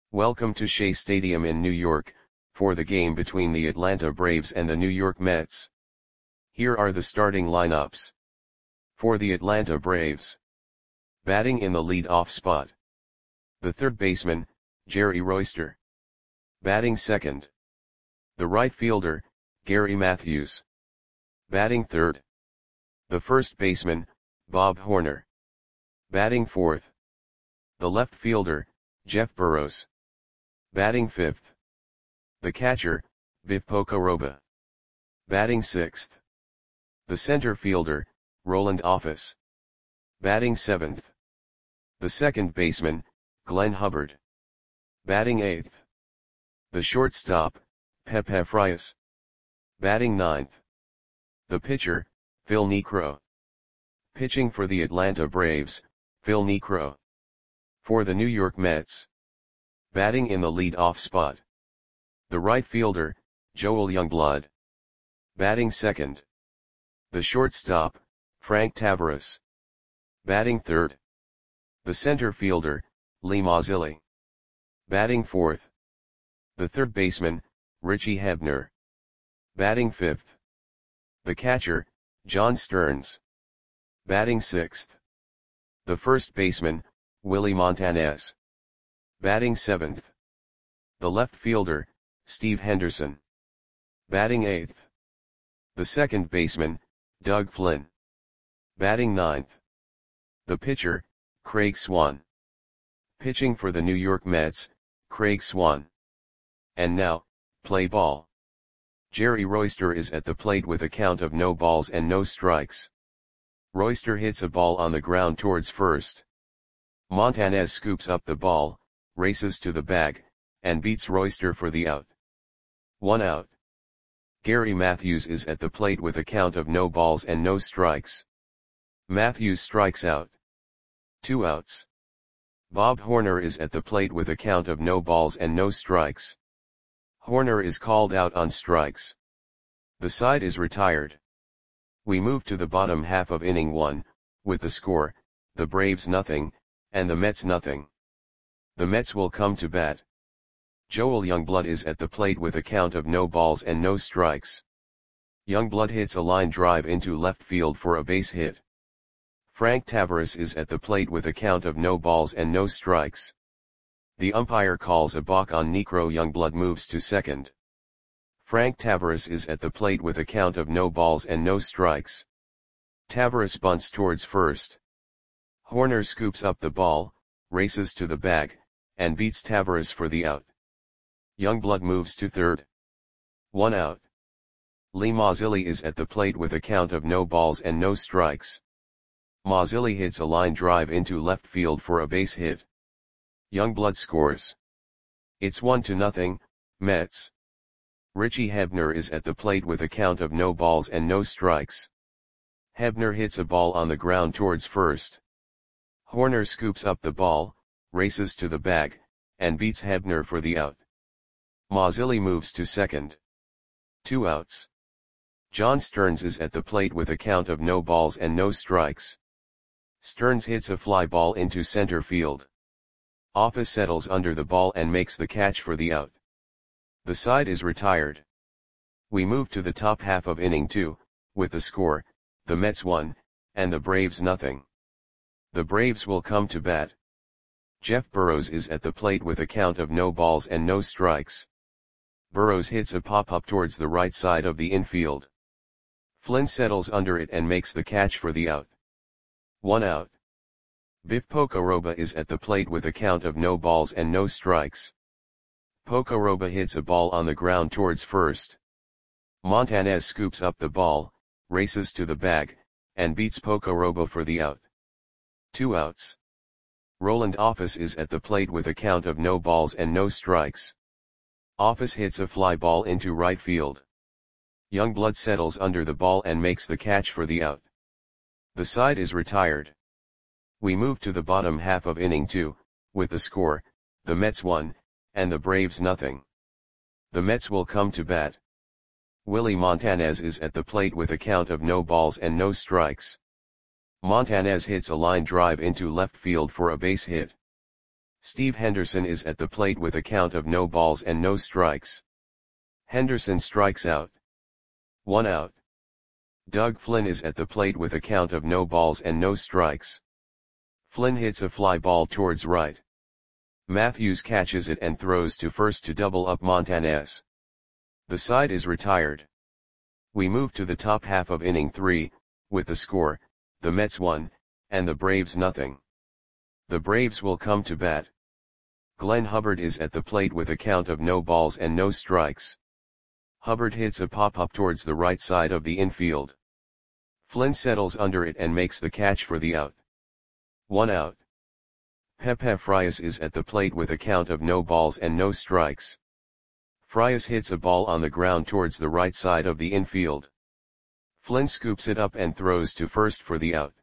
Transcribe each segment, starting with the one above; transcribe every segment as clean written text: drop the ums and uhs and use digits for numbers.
Welcome to Shea Stadium in New York, for the game between the Atlanta Braves and the New York Mets. Here are the starting lineups. For the Atlanta Braves. Batting in the lead-off spot. The third baseman, Jerry Royster. Batting second. The right fielder, Gary Matthews. Batting third. The first baseman, Bob Horner. Batting fourth. The left fielder, Jeff Burroughs. Batting fifth. The catcher, Biff Pocoroba. Batting sixth. The center fielder, Roland Office. Batting seventh. The second baseman, Glenn Hubbard. Batting eighth. The shortstop, Pepe Frias. Batting ninth. The pitcher, Phil Niekro. Pitching for the Atlanta Braves, Phil Niekro. For the New York Mets. Batting in the lead-off spot. The right fielder, Joel Youngblood. Batting second. The shortstop, Frank Taveras. Batting third. The center fielder, Lee Mazzilli. Batting fourth. The third baseman, Richie Hebner. Batting fifth. The catcher, John Stearns. Batting sixth. The first baseman, Willie Montanez. Batting seventh. The left fielder, Steve Henderson. Batting eighth. The second baseman, Doug Flynn. Batting ninth. The pitcher, Craig Swan. Pitching for the New York Mets, Craig Swan. And now, play ball. Jerry Royster is at the plate with a count of no balls and no strikes. Royster hits a ball on the ground towards first. Montanez scoops up the ball, races to the bag, and beats Royster for the out. 1 out. Gary Matthews is at the plate with a count of no balls and no strikes. Matthews strikes out. 2 outs. Bob Horner is at the plate with a count of no balls and no strikes. Horner is called out on strikes. The side is retired. We move to the bottom half of inning 1, with the score, the Braves nothing, and the Mets nothing. The Mets will come to bat. Joel Youngblood is at the plate with a count of no balls and no strikes. Youngblood hits a line drive into left field for a base hit. Frank Taveras is at the plate with a count of no balls and no strikes. The umpire calls a balk on Niekro. Youngblood moves to second. Frank Taveras is at the plate with a count of no balls and no strikes. Taveras bunts towards first. Horner scoops up the ball, races to the bag, and beats Taveras for the out. Youngblood moves to third. 1 out. Lee Mazzilli is at the plate with a count of no balls and no strikes. Mazzilli hits a line drive into left field for a base hit. Youngblood scores. It's 1-0, Mets. Richie Hebner is at the plate with a count of no balls and no strikes. Hebner hits a ball on the ground towards first. Horner scoops up the ball, races to the bag, and beats Hebner for the out. Mazzilli moves to second. 2 outs. John Stearns is at the plate with a count of no balls and no strikes. Stearns hits a fly ball into center field. Office settles under the ball and makes the catch for the out. The side is retired. We move to the top half of inning 2, with the score, the Mets 1, and the Braves nothing. The Braves will come to bat. Jeff Burroughs is at the plate with a count of no balls and no strikes. Burroughs hits a pop-up towards the right side of the infield. Flynn settles under it and makes the catch for the out. 1 out. Biff Pocoroba is at the plate with a count of no balls and no strikes. Pocoroba hits a ball on the ground towards first. Montanez scoops up the ball, races to the bag, and beats Pocoroba for the out. 2 outs. Roland Office is at the plate with a count of no balls and no strikes. Office hits a fly ball into right field. Youngblood settles under the ball and makes the catch for the out. The side is retired. We move to the bottom half of inning 2, with the score, the Mets 1, and the Braves nothing. The Mets will come to bat. Willie Montanez is at the plate with a count of no balls and no strikes. Montanez hits a line drive into left field for a base hit. Steve Henderson is at the plate with a count of no balls and no strikes. Henderson strikes out. 1 out. Doug Flynn is at the plate with a count of no balls and no strikes. Flynn hits a fly ball towards right. Matthews catches it and throws to first to double up Montanez. The side is retired. We move to the top half of inning 3, with the score, the Mets 1, and the Braves nothing. The Braves will come to bat. Glenn Hubbard is at the plate with a count of no balls and no strikes. Hubbard hits a pop-up towards the right side of the infield. Flynn settles under it and makes the catch for the out. 1 out. Pepe Frias is at the plate with a count of no balls and no strikes. Frias hits a ball on the ground towards the right side of the infield. Flynn scoops it up and throws to first for the out.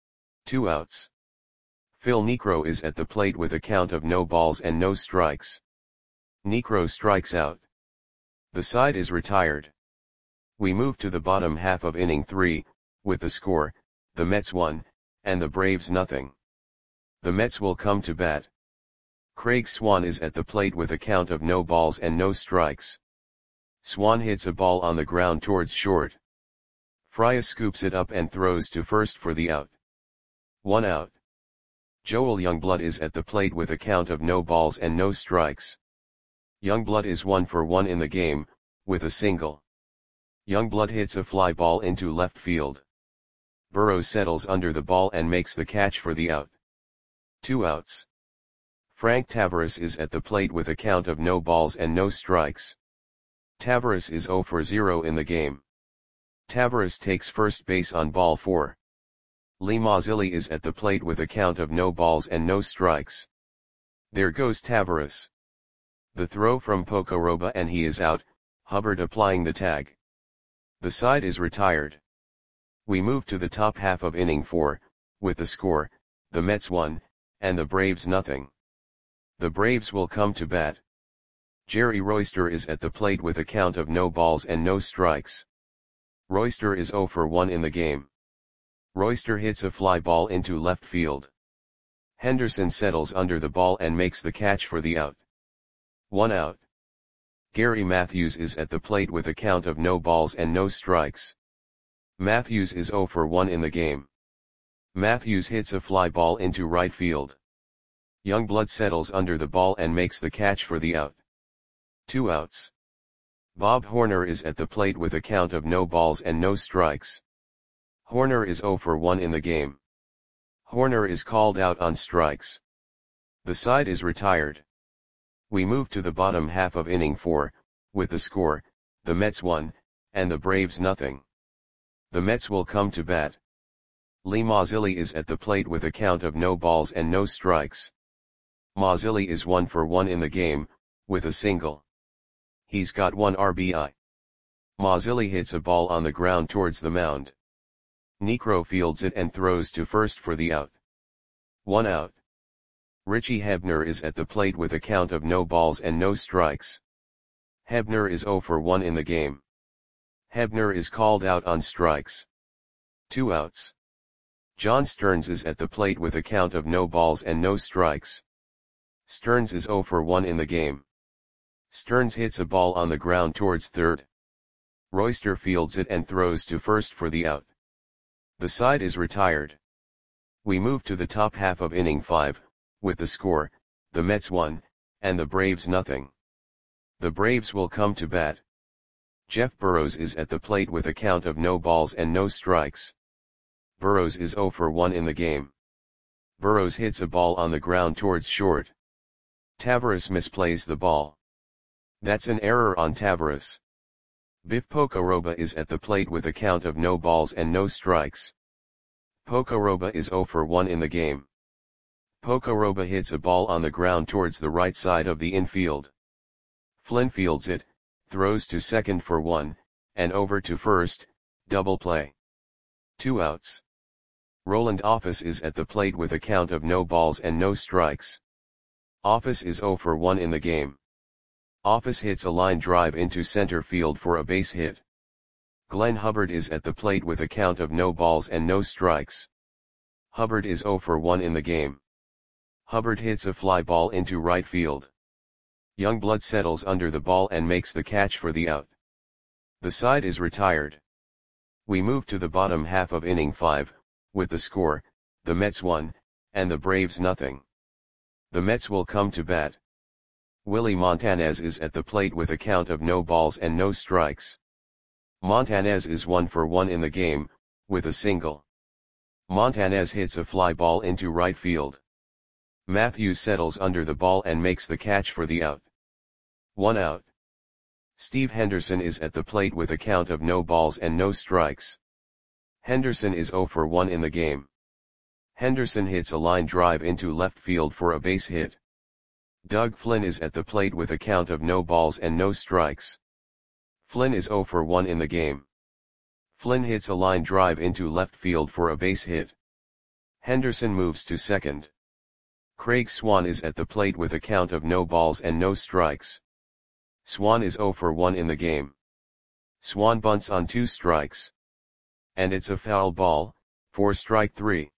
2 outs. Phil Niekro is at the plate with a count of no balls and no strikes. Niekro strikes out. The side is retired. We move to the bottom half of inning 3, with the score, the Mets 1, and the Braves nothing. The Mets will come to bat. Craig Swan is at the plate with a count of no balls and no strikes. Swan hits a ball on the ground towards short. Frias scoops it up and throws to first for the out. 1 out. Joel Youngblood is at the plate with a count of no balls and no strikes. Youngblood is 1 for 1 in the game, with a single. Youngblood hits a fly ball into left field. Burrows settles under the ball and makes the catch for the out. 2 outs. Frank Taveras is at the plate with a count of no balls and no strikes. Taveras is 0 for 0 in the game. Taveras takes first base on ball 4. Lee Mazzilli is at the plate with a count of no balls and no strikes. There goes Taveras. The throw from Pocoroba and he is out, Hubbard applying the tag. The side is retired. We move to the top half of inning 4, with the score, the Mets 1, and the Braves nothing. The Braves will come to bat. Jerry Royster is at the plate with a count of no balls and no strikes. Royster is 0 for 1 in the game. Royster hits a fly ball into left field. Henderson settles under the ball and makes the catch for the out. 1 out. Gary Matthews is at the plate with a count of no balls and no strikes. Matthews is 0 for 1 in the game. Matthews hits a fly ball into right field. Youngblood settles under the ball and makes the catch for the out. 2 outs. Bob Horner is at the plate with a count of no balls and no strikes. Horner is 0 for 1 in the game. Horner is called out on strikes. The side is retired. We move to the bottom half of inning 4, with the score, the Mets 1, and the Braves nothing. The Mets will come to bat. Lee Mazzilli is at the plate with a count of no balls and no strikes. Mazzilli is 1 for 1 in the game, with a single. He's got 1 RBI. Mazzilli hits a ball on the ground towards the mound. Niekro fields it and throws to first for the out. 1 out. Richie Hebner is at the plate with a count of no balls and no strikes. Hebner is 0 for 1 in the game. Hebner is called out on strikes. 2 outs. John Stearns is at the plate with a count of no balls and no strikes. Stearns is 0 for 1 in the game. Stearns hits a ball on the ground towards third. Royster fields it and throws to first for the out. The side is retired. We move to the top half of inning 5, with the score, the Mets 1, and the Braves nothing. The Braves will come to bat. Jeff Burrows is at the plate with a count of no balls and no strikes. Burrows is 0 for 1 in the game. Burrows hits a ball on the ground towards short. Taveras misplays the ball. That's an error on Taveras. Biff Pocoroba is at the plate with a count of no balls and no strikes. Pocoroba is 0 for 1 in the game. Pocoroba hits a ball on the ground towards the right side of the infield. Flynn fields it, throws to second for 1, and over to first, double play. 2 outs. Roland Office is at the plate with a count of no balls and no strikes. Office is 0 for 1 in the game. Office hits a line drive into center field for a base hit. Glenn Hubbard is at the plate with a count of no balls and no strikes. Hubbard is 0 for 1 in the game. Hubbard hits a fly ball into right field. Youngblood settles under the ball and makes the catch for the out. The side is retired. We move to the bottom half of inning 5, with the score, the Mets 1, and the Braves nothing. The Mets will come to bat. Willie Montanez is at the plate with a count of no balls and no strikes. Montanez is 1 for 1 in the game, with a single. Montanez hits a fly ball into right field. Matthews settles under the ball and makes the catch for the out. 1 out. Steve Henderson is at the plate with a count of no balls and no strikes. Henderson is 0 for 1 in the game. Henderson hits a line drive into left field for a base hit. Doug Flynn is at the plate with a count of no balls and no strikes. Flynn is 0 for 1 in the game. Flynn hits a line drive into left field for a base hit. Henderson moves to second. Craig Swan is at the plate with a count of no balls and no strikes. Swan is 0 for 1 in the game. Swan bunts on 2 strikes. And it's a foul ball, for strike 3.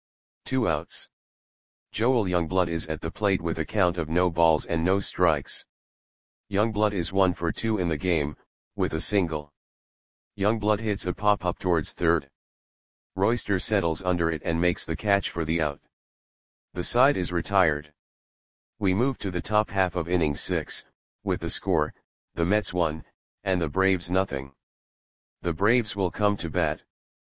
2 outs. Joel Youngblood is at the plate with a count of no balls and no strikes. Youngblood is 1 for 2 in the game, with a single. Youngblood hits a pop-up towards third. Royster settles under it and makes the catch for the out. The side is retired. We move to the top half of inning 6, with the score, the Mets 1, and the Braves nothing. The Braves will come to bat.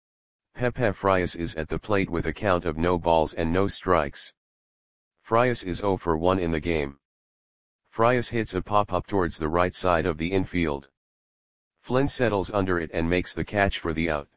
Pepe Frias is at the plate with a count of no balls and no strikes. Frias is 0 for 1 in the game. Frias hits a pop-up towards the right side of the infield. Flynn settles under it and makes the catch for the out.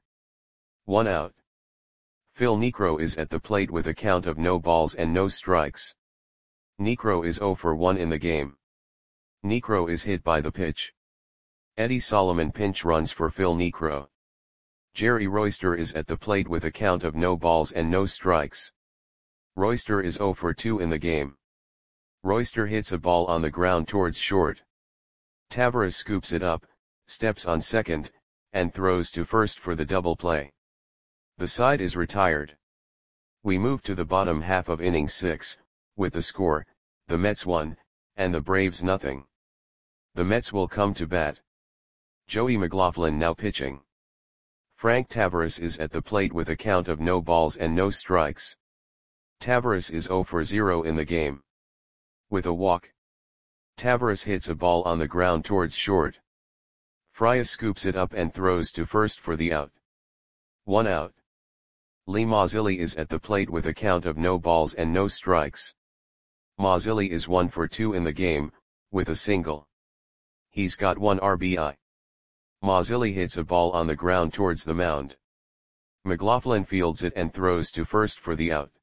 1 out. Phil Niekro is at the plate with a count of no balls and no strikes. Niekro is 0 for 1 in the game. Niekro is hit by the pitch. Eddie Solomon pinch runs for Phil Niekro. Jerry Royster is at the plate with a count of no balls and no strikes. Royster is 0 for 2 in the game. Royster hits a ball on the ground towards short. Tavares scoops it up, steps on second, and throws to first for the double play. The side is retired. We move to the bottom half of inning 6, with the score, the Mets 1, and the Braves nothing. The Mets will come to bat. Joey McLaughlin now pitching. Frank Tavares is at the plate with a count of no balls and no strikes. Tavares is 0 for 0 in the game. With a walk. Tavares hits a ball on the ground towards short. Frias scoops it up and throws to first for the out. 1 out. Lee Mazzilli is at the plate with a count of no balls and no strikes. Mazzilli is 1 for 2 in the game, with a single. He's got 1 RBI. Mazzilli hits a ball on the ground towards the mound. McLaughlin fields it and throws to first for the out.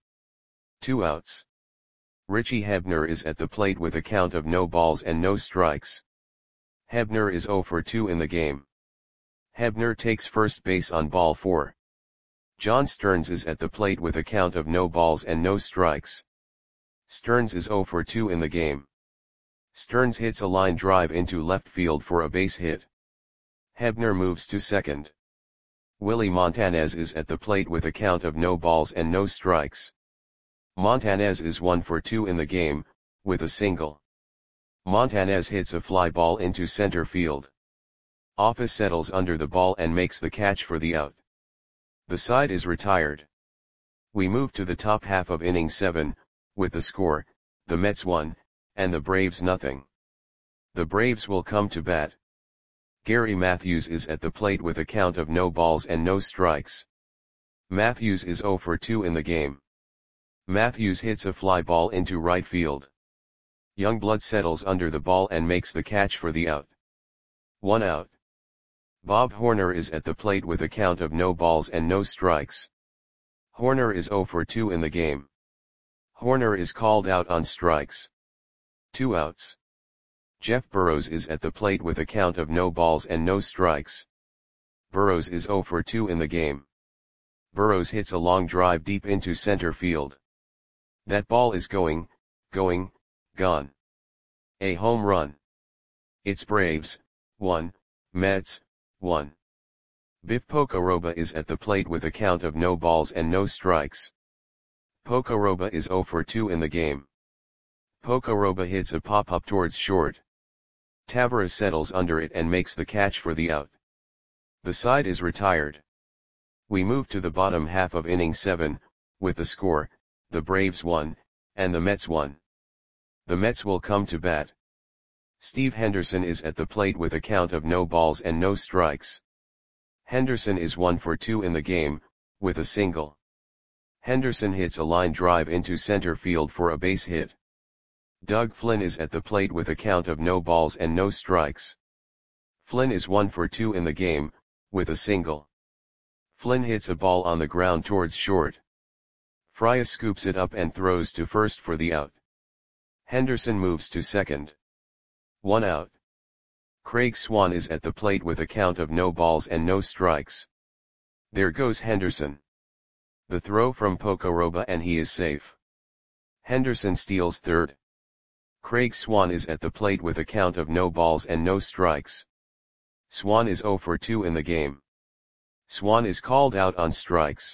2 outs. Richie Hebner is at the plate with a count of no balls and no strikes. Hebner is 0 for 2 in the game. Hebner takes first base on ball 4. John Stearns is at the plate with a count of no balls and no strikes. Stearns is 0 for 2 in the game. Stearns hits a line drive into left field for a base hit. Hebner moves to second. Willie Montanez is at the plate with a count of no balls and no strikes. Montanez is 1 for 2 in the game, with a single. Montanez hits a fly ball into center field. Office settles under the ball and makes the catch for the out. The side is retired. We move to the top half of inning 7, with the score, the Mets 1, and the Braves nothing. The Braves will come to bat. Gary Matthews is at the plate with a count of no balls and no strikes. Matthews is 0 for 2 in the game. Matthews hits a fly ball into right field. Youngblood settles under the ball and makes the catch for the out. 1 out. Bob Horner is at the plate with a count of no balls and no strikes. Horner is 0 for 2 in the game. Horner is called out on strikes. 2 outs. Jeff Burrows is at the plate with a count of no balls and no strikes. Burrows is 0 for 2 in the game. Burrows hits a long drive deep into center field. That ball is going, gone. A home run. It's Braves, 1, Mets, 1. Biff Pocoroba is at the plate with a count of no balls and no strikes. Pokoroba is 0 for 2 in the game. Pokoroba hits a pop-up towards short. Tavares settles under it and makes the catch for the out. The side is retired. We move to the bottom half of inning 7, with the score, the Braves 1, and the Mets 1. The Mets will come to bat. Steve Henderson is at the plate with a count of no balls and no strikes. Henderson is 1 for 2 in the game, with a single. Henderson hits a line drive into center field for a base hit. Doug Flynn is at the plate with a count of no balls and no strikes. Flynn is 1 for 2 in the game, with a single. Flynn hits a ball on the ground towards short. Frias scoops it up and throws to first for the out. Henderson moves to second. 1 out. Craig Swan is at the plate with a count of no balls and no strikes. There goes Henderson. The throw from Pokoroba and he is safe. Henderson steals third. Craig Swan is at the plate with a count of no balls and no strikes. Swan is 0 for 2 in the game. Swan is called out on strikes.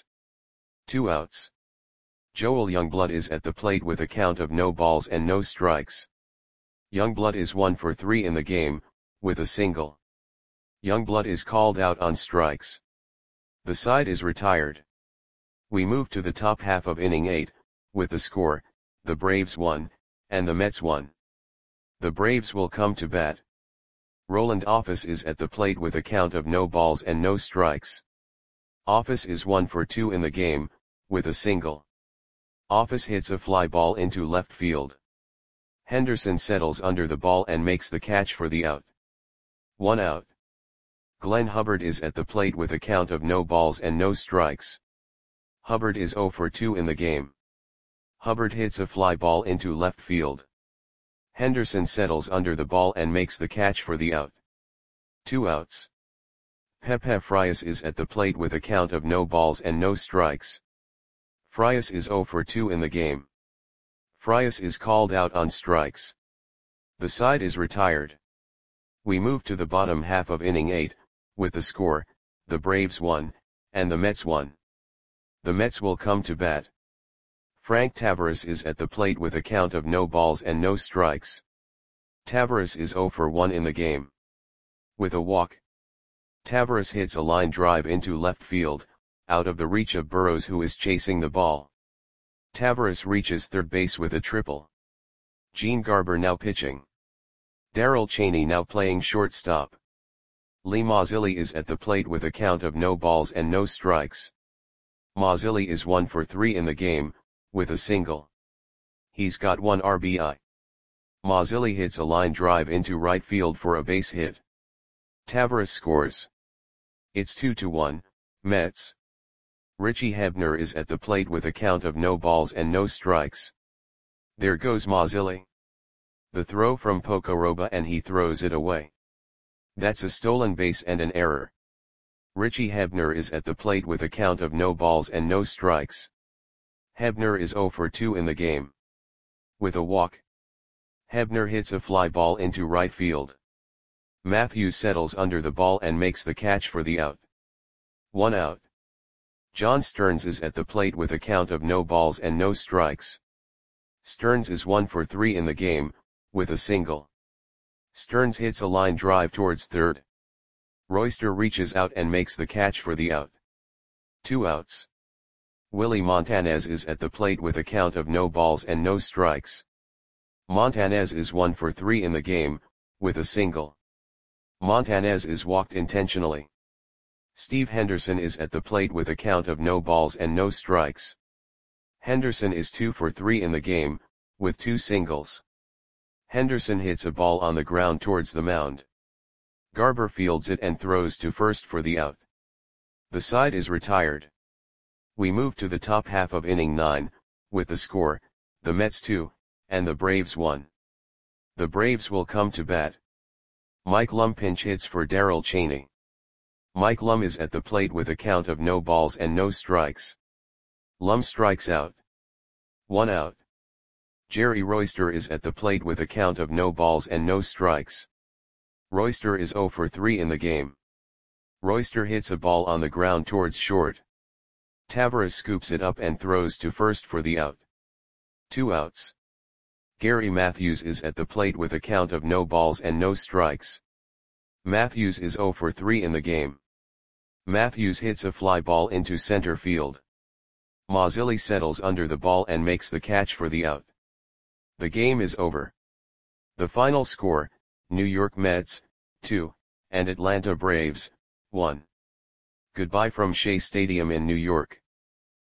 2 outs. Joel Youngblood is at the plate with a count of no balls and no strikes. Youngblood is 1 for 3 in the game, with a single. Youngblood is called out on strikes. The side is retired. We move to the top half of inning 8, with the score, the Braves 1, and the Mets 1. The Braves will come to bat. Roland Office is at the plate with a count of no balls and no strikes. Office is 1 for 2 in the game, with a single. Office hits a fly ball into left field. Henderson settles under the ball and makes the catch for the out. 1 out. Glenn Hubbard is at the plate with a count of no balls and no strikes. Hubbard is 0 for 2 in the game. Hubbard hits a fly ball into left field. Henderson settles under the ball and makes the catch for the out. 2 outs. Pepe Frias is at the plate with a count of no balls and no strikes. Frias is 0 for 2 in the game. Frias is called out on strikes. The side is retired. We move to the bottom half of inning 8, with the score, the Braves 1, and the Mets 1. The Mets will come to bat. Frank Tavares is at the plate with a count of no balls and no strikes. Tavares is 0 for 1 in the game. With a walk. Tavares hits a line drive into left field, out of the reach of Burrows who is chasing the ball. Tavares reaches third base with a triple. Gene Garber now pitching. Darrell Chaney now playing shortstop. Lee Mazzilli is at the plate with a count of no balls and no strikes. Mazzilli is 1 for 3 in the game, with a single. He's got 1 RBI. Mazzilli hits a line drive into right field for a base hit. Tavares scores. It's 2-1, Mets. Richie Hebner is at the plate with a count of no balls and no strikes. There goes Mazzilli. The throw from Pokoroba and he throws it away. That's a stolen base and an error. Richie Hebner is at the plate with a count of no balls and no strikes. Hebner is 0 for 2 in the game. With a walk. Hebner hits a fly ball into right field. Matthews settles under the ball and makes the catch for the out. 1 out. John Stearns is at the plate with a count of no balls and no strikes. Stearns is 1 for 3 in the game, with a single. Stearns hits a line drive towards third. Royster reaches out and makes the catch for the out. 2 outs. Willie Montanez is at the plate with a count of no balls and no strikes. Montanez is 1 for 3 in the game, with a single. Montanez is walked intentionally. Steve Henderson is at the plate with a count of no balls and no strikes. Henderson is 2 for 3 in the game, with 2 singles. Henderson hits a ball on the ground towards the mound. Garber fields it and throws to first for the out. The side is retired. We move to the top half of inning 9, with the score, the Mets 2, and the Braves 1. The Braves will come to bat. Mike Lum pinch hits for Darrell Chaney. Mike Lum is at the plate with a count of no balls and no strikes. Lum strikes out. 1 out. Jerry Royster is at the plate with a count of no balls and no strikes. Royster is 0 for 3 in the game. Royster hits a ball on the ground towards short. Tavares scoops it up and throws to first for the out. 2 outs. Gary Matthews is at the plate with a count of no balls and no strikes. Matthews is 0 for 3 in the game. Matthews hits a fly ball into center field. Mazzilli settles under the ball and makes the catch for the out. The game is over. The final score, New York Mets, 2, and Atlanta Braves, 1. Goodbye from Shea Stadium in New York.